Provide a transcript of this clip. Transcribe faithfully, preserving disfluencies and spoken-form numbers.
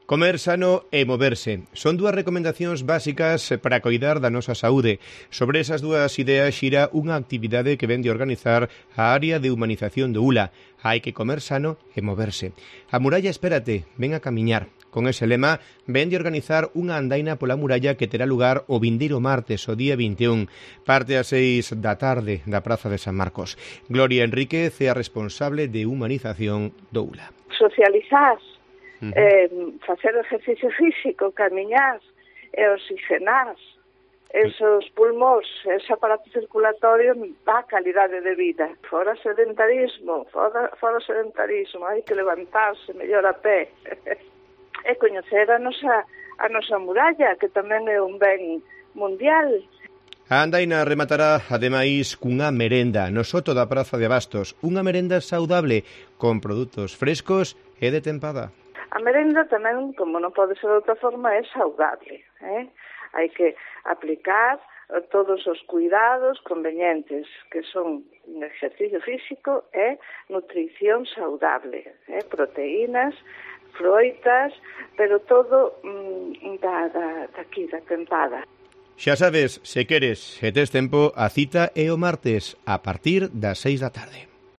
Comer sano e moverse son dúas recomendacións básicas para coidar da nosa saúde. Sobre esas dúas ideas xira unha actividade que vén de organizar a área de humanización do U L A. Hai que comer sano e moverse. A muralla espérate, ven a camiñar. Con ese lema, ven de organizar unha andaina pola muralla que terá lugar o vindeiro martes, o día vinte e un, parte ás seis da tarde da Praza de San Marcos. Gloria Enríquez é a responsable de humanización do U L A. Socializar, uh-huh. eh, facer exercicio físico, camiñar e oxigenar esos pulmóns, ese aparato circulatorio dá calidade de vida. Fora sedentarismo, fora, fora sedentarismo, hai que levantarse mellor a pé. E coñecer a nosa, a nosa muralla, que tamén é un ben mundial. A andaina rematará, ademais, cunha merenda no soto da Praza de Abastos. Unha merenda saudable, con produtos frescos e de tempada. A merenda tamén, como non pode ser de outra forma, é saudable. Eh? Hai que aplicar todos os cuidados convenientes, que son exercicio físico e nutrición saudable, eh? proteínas, froitas, pero todo mm, da, da, daqui, da tempada. Xa sabes, se queres e tes tempo, a cita é o martes, a partir das seis da tarde.